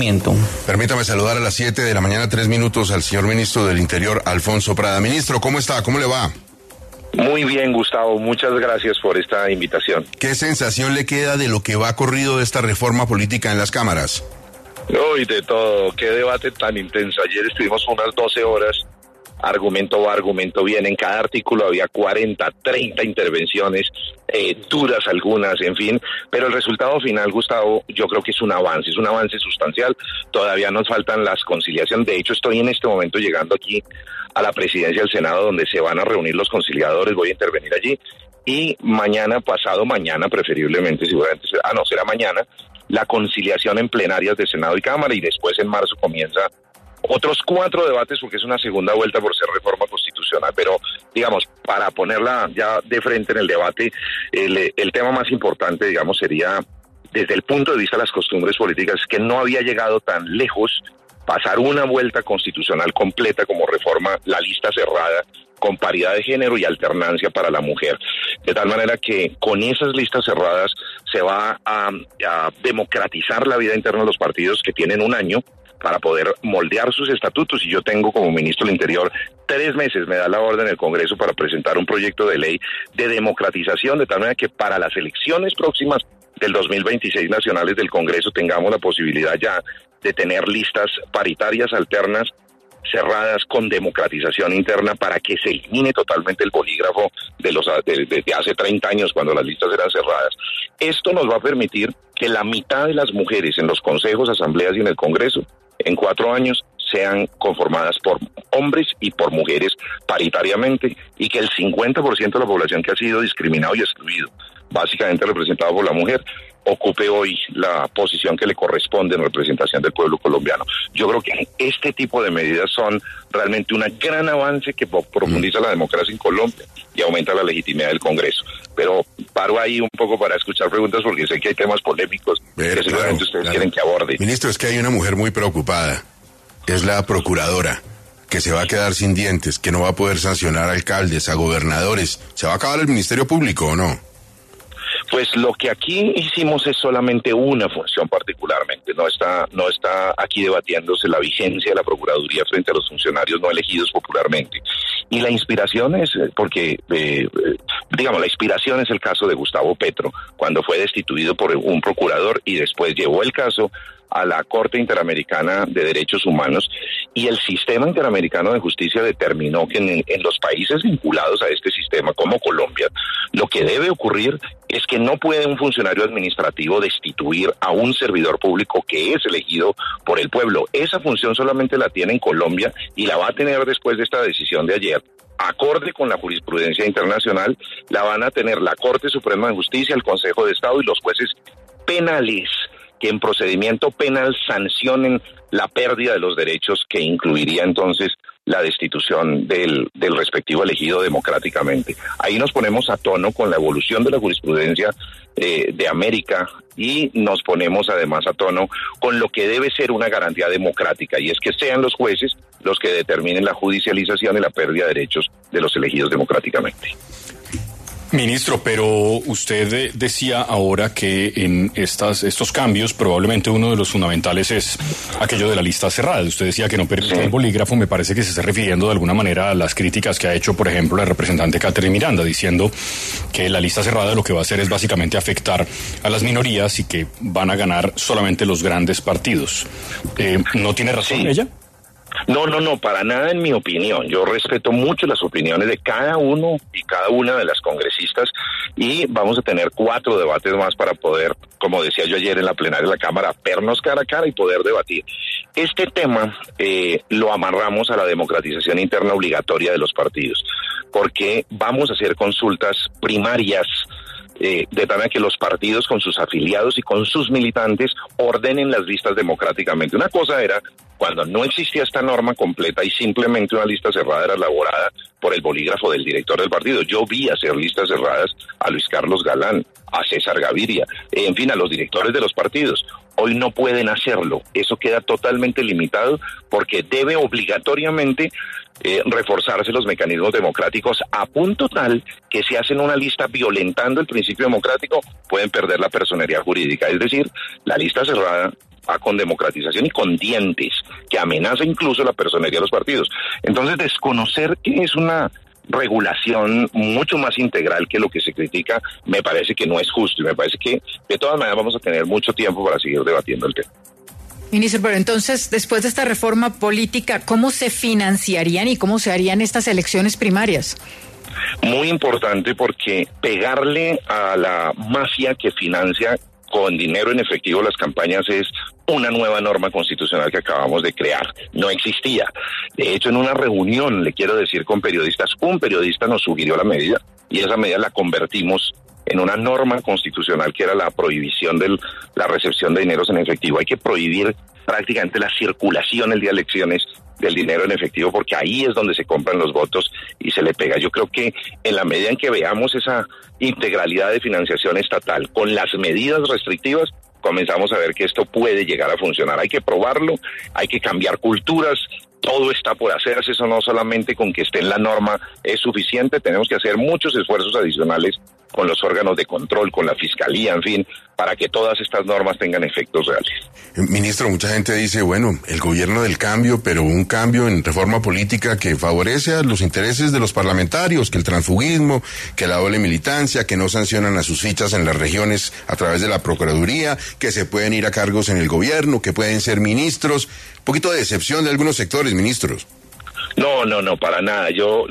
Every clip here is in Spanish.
Permítame saludar a las 7 de la mañana, 3 minutos, al señor ministro del Interior, Alfonso Prada. Ministro, ¿cómo está? ¿Cómo le va? Muy bien, Gustavo. Muchas gracias por esta invitación. ¿Qué sensación le queda de lo que va corrido de esta reforma política en las cámaras? Uy, de todo. Qué debate tan intenso. Ayer estuvimos unas 12 horas. Argumento va, argumento viene. En cada artículo había 40, 30 intervenciones, duras algunas, en fin. Pero el resultado final, Gustavo, yo creo que es un avance sustancial. Todavía nos faltan las conciliaciones. De hecho, estoy en este momento llegando aquí a la presidencia del Senado, donde se van a reunir los conciliadores. Voy a intervenir allí. Y mañana, pasado mañana, preferiblemente, seguramente, será mañana, la conciliación en plenarias de Senado y Cámara, y después en marzo comienza otros 4 debates, porque es una segunda vuelta por ser reforma constitucional. Pero, digamos, para ponerla ya de frente en el debate, el tema más importante, digamos, sería, desde el punto de vista de las costumbres políticas, que no había llegado tan lejos pasar una vuelta constitucional completa como reforma, la lista cerrada, con paridad de género y alternancia para la mujer. De tal manera que con esas listas cerradas se va a democratizar la vida interna de los partidos, que tienen un año para poder moldear sus estatutos, y yo tengo como ministro del Interior 3 meses, me da la orden el Congreso para presentar un proyecto de ley de democratización, de tal manera que para las elecciones próximas del 2026 nacionales del Congreso tengamos la posibilidad ya de tener listas paritarias alternas, cerradas, con democratización interna, para que se elimine totalmente el bolígrafo de hace 30 años, cuando las listas eran cerradas. Esto nos va a permitir que la mitad de las mujeres en los consejos, asambleas y en el Congreso, en 4 años, sean conformadas por hombres y por mujeres paritariamente, y que el 50% de la población que ha sido discriminado y excluido, básicamente representado por la mujer, ocupe hoy la posición que le corresponde en representación del pueblo colombiano. Yo creo que este tipo de medidas son realmente un gran avance que profundiza la democracia en Colombia y aumenta la legitimidad del Congreso. Pero paro ahí un poco para escuchar preguntas, porque sé que hay temas polémicos que seguramente ustedes quieren que aborde. Ministro, es que hay una mujer muy preocupada, es la procuradora, que se va a quedar sin dientes, que no va a poder sancionar a alcaldes, a gobernadores. ¿Se va a acabar el Ministerio Público o no? Pues lo que aquí hicimos es solamente una función particularmente, no está aquí debatiéndose la vigencia de la Procuraduría frente a los funcionarios no elegidos popularmente. Y la inspiración es, porque, la inspiración es el caso de Gustavo Petro, cuando fue destituido por un procurador y después llevó el caso a la Corte Interamericana de Derechos Humanos, y el sistema interamericano de justicia determinó que en los países vinculados a este sistema, como Colombia, lo que debe ocurrir es que no puede un funcionario administrativo destituir a un servidor público que es elegido por el pueblo. Esa función solamente la tiene en Colombia, y la va a tener después de esta decisión de ayer. Acorde con la jurisprudencia internacional, la van a tener la Corte Suprema de Justicia, el Consejo de Estado y los jueces penales, que en procedimiento penal sancionen la pérdida de los derechos, que incluiría entonces la destitución del respectivo elegido democráticamente. Ahí nos ponemos a tono con la evolución de la jurisprudencia de América, y nos ponemos además a tono con lo que debe ser una garantía democrática, y es que sean los jueces los que determinen la judicialización y la pérdida de derechos de los elegidos democráticamente. Ministro, pero usted decía ahora que en estos cambios probablemente uno de los fundamentales es aquello de la lista cerrada. Usted decía que no permite el bolígrafo. Me parece que se está refiriendo de alguna manera a las críticas que ha hecho, por ejemplo, la representante Catherine Miranda, diciendo que la lista cerrada lo que va a hacer es básicamente afectar a las minorías y que van a ganar solamente los grandes partidos. ¿No tiene razón ella? No, para nada, en mi opinión. Yo respeto mucho las opiniones de cada uno y cada una de las congresistas, y vamos a tener 4 debates más para poder, como decía yo ayer en la plenaria de la Cámara, vernos cara a cara y poder debatir. Este tema lo amarramos a la democratización interna obligatoria de los partidos, porque vamos a hacer consultas primarias, de tal manera que los partidos con sus afiliados y con sus militantes ordenen las listas democráticamente. Una cosa era cuando no existía esta norma completa y simplemente una lista cerrada era elaborada por el bolígrafo del director del partido. Yo vi hacer listas cerradas a Luis Carlos Galán, a César Gaviria, en fin, a los directores de los partidos. Hoy no pueden hacerlo. Eso queda totalmente limitado, porque debe obligatoriamente reforzarse los mecanismos democráticos, a punto tal que si hacen una lista violentando el principio democrático, pueden perder la personería jurídica. Es decir, la lista cerrada va con democratización y con dientes, que amenaza incluso la personería de los partidos. Entonces, desconocer que es una regulación mucho más integral que lo que se critica, me parece que no es justo, y me parece que de todas maneras vamos a tener mucho tiempo para seguir debatiendo el tema. Ministro, pero entonces, después de esta reforma política, ¿cómo se financiarían y cómo se harían estas elecciones primarias? Muy importante, porque pegarle a la mafia que financia con dinero en efectivo las campañas es una nueva norma constitucional que acabamos de crear. No existía. De hecho, en una reunión, le quiero decir, con periodistas, un periodista nos sugirió la medida y esa medida la convertimos en una norma constitucional que era la prohibición de la recepción de dineros en efectivo. Hay que prohibir prácticamente la circulación el día de elecciones del dinero en efectivo, porque ahí es donde se compran los votos y se le pega. Yo creo que en la medida en que veamos esa integralidad de financiación estatal con las medidas restrictivas, comenzamos a ver que esto puede llegar a funcionar. Hay que probarlo, hay que cambiar culturas, todo está por hacerse, eso no solamente con que esté en la norma es suficiente, tenemos que hacer muchos esfuerzos adicionales con los órganos de control, con la fiscalía, en fin, para que todas estas normas tengan efectos reales. Ministro, mucha gente dice, bueno, el gobierno del cambio, pero un cambio en reforma política que favorece a los intereses de los parlamentarios, que el transfugismo, que la doble militancia, que no sancionan a sus fichas en las regiones a través de la Procuraduría, que se pueden ir a cargos en el gobierno, que pueden ser ministros. Un poquito de decepción de algunos sectores, ministros. No, para nada. Yo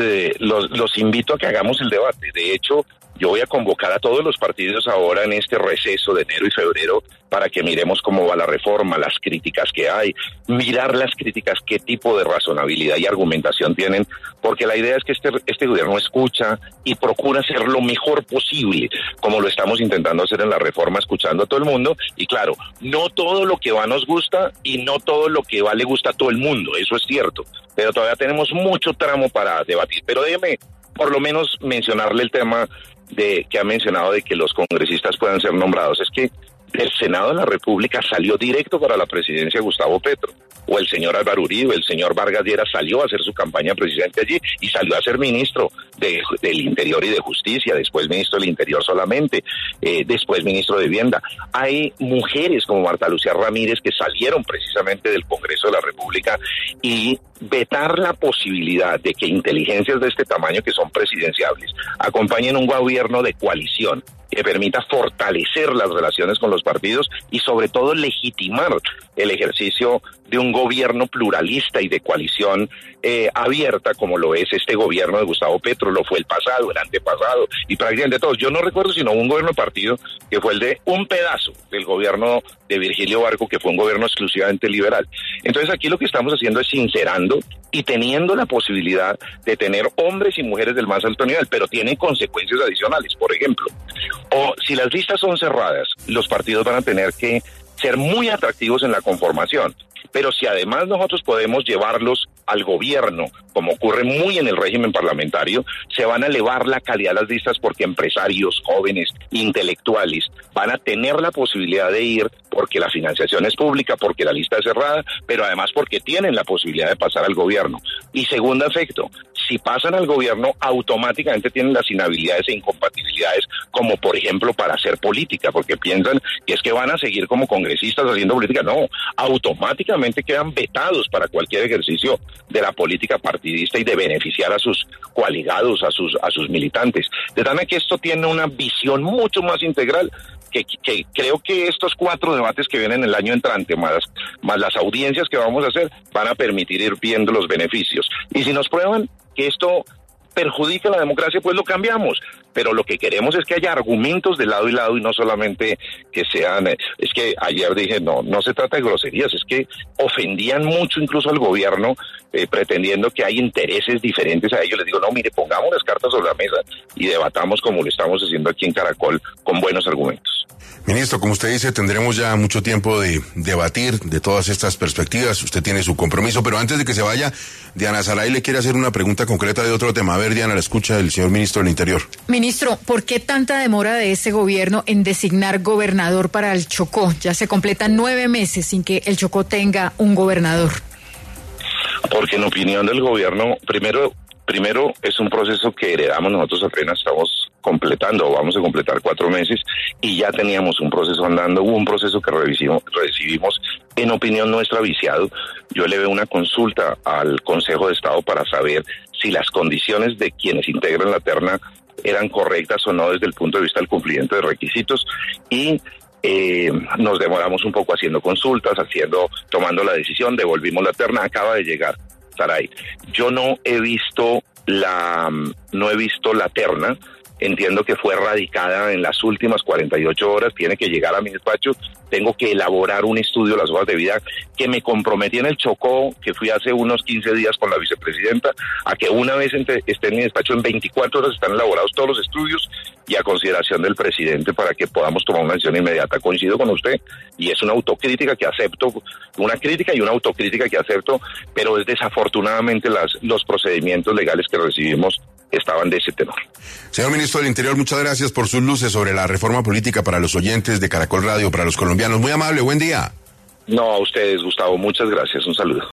los invito a que hagamos el debate. De hecho, yo voy a convocar a todos los partidos ahora en este receso de enero y febrero para que miremos cómo va la reforma, las críticas que hay, mirar las críticas, qué tipo de razonabilidad y argumentación tienen, porque la idea es que este gobierno escucha y procura hacer lo mejor posible, como lo estamos intentando hacer en la reforma, escuchando a todo el mundo, y claro, no todo lo que va nos gusta y no todo lo que va le gusta a todo el mundo, eso es cierto, pero todavía tenemos mucho tramo para debatir. Pero déjeme por lo menos mencionarle el tema que ha mencionado de que los congresistas puedan ser nombrados. Es que del Senado de la República salió directo para la presidencia Gustavo Petro, o el señor Álvaro Uribe, el señor Vargas Lleras salió a hacer su campaña presidente allí y salió a ser ministro del Interior y de Justicia, después ministro del Interior solamente, después ministro de Vivienda. Hay mujeres como Marta Lucía Ramírez que salieron precisamente del Congreso de la República, y vetar la posibilidad de que inteligencias de este tamaño, que son presidenciables, acompañen un gobierno de coalición que permita fortalecer las relaciones con los partidos y sobre todo legitimar el ejercicio de un gobierno pluralista y de coalición abierta, como lo es este gobierno de Gustavo Petro, lo fue el pasado, el antepasado y prácticamente todos. Yo no recuerdo sino un gobierno de partido que fue el de un pedazo del gobierno de Virgilio Barco, que fue un gobierno exclusivamente liberal. Entonces aquí lo que estamos haciendo es sincerando y teniendo la posibilidad de tener hombres y mujeres del más alto nivel, pero tienen consecuencias adicionales. Por ejemplo, o si las listas son cerradas, los partidos van a tener que ser muy atractivos en la conformación. Pero si además nosotros podemos llevarlos al gobierno, como ocurre muy en el régimen parlamentario, se van a elevar la calidad de las listas, porque empresarios, jóvenes, intelectuales van a tener la posibilidad de ir, porque la financiación es pública, porque la lista es cerrada, pero además porque tienen la posibilidad de pasar al gobierno. Y segundo efecto, si pasan al gobierno, automáticamente tienen las inhabilidades e incompatibilidades, como por ejemplo para hacer política, porque piensan que es que van a seguir como congresistas haciendo política. No, automáticamente quedan vetados para cualquier ejercicio de la política partidista y de beneficiar a sus coaligados, a sus militantes. De tal manera que esto tiene una visión mucho más integral, que creo que estos 4 debates que vienen el año entrante, más las audiencias que vamos a hacer, van a permitir ir viendo los beneficios. Y si nos prueban que esto perjudica la democracia, pues lo cambiamos. Pero lo que queremos es que haya argumentos de lado y lado, y no solamente que sean... Es que ayer dije, no se trata de groserías, es que ofendían mucho incluso al gobierno, pretendiendo que hay intereses diferentes a ellos. Les digo, no, mire, pongamos las cartas sobre la mesa y debatamos como lo estamos haciendo aquí en Caracol, con buenos argumentos. Ministro, como usted dice, tendremos ya mucho tiempo de debatir de todas estas perspectivas. Usted tiene su compromiso, pero antes de que se vaya, Diana Saray le quiere hacer una pregunta concreta de otro tema. A ver, Diana, la escucha del señor ministro del Interior. Ministro, ¿por qué tanta demora de ese gobierno en designar gobernador para el Chocó? Ya se completan 9 meses sin que el Chocó tenga un gobernador. Porque en opinión del gobierno, primero es un proceso que heredamos nosotros, apenas estamos completando o vamos a completar 4 meses y ya teníamos un proceso andando. Hubo un proceso que recibimos en opinión nuestra viciado. Yo elevé una consulta al Consejo de Estado para saber si las condiciones de quienes integran la terna eran correctas o no desde el punto de vista del cumplimiento de requisitos y nos demoramos un poco haciendo consultas, tomando la decisión, devolvimos la terna, acaba de llegar, Saray. Yo no he visto la terna. Entiendo que fue radicada en las últimas 48 horas, tiene que llegar a mi despacho, tengo que elaborar un estudio de las hojas de vida que me comprometí en el Chocó, que fui hace unos 15 días con la vicepresidenta, a que una vez esté en mi despacho en 24 horas están elaborados todos los estudios y a consideración del presidente para que podamos tomar una decisión inmediata. Coincido con usted y es una autocrítica que acepto, una crítica y una autocrítica que acepto, pero es desafortunadamente los procedimientos legales que recibimos estaban de ese tenor. Señor Ministro del Interior, muchas gracias por sus luces sobre la reforma política para los oyentes de Caracol Radio, para los colombianos. Muy amable, buen día. No, a ustedes, Gustavo, muchas gracias. Un saludo.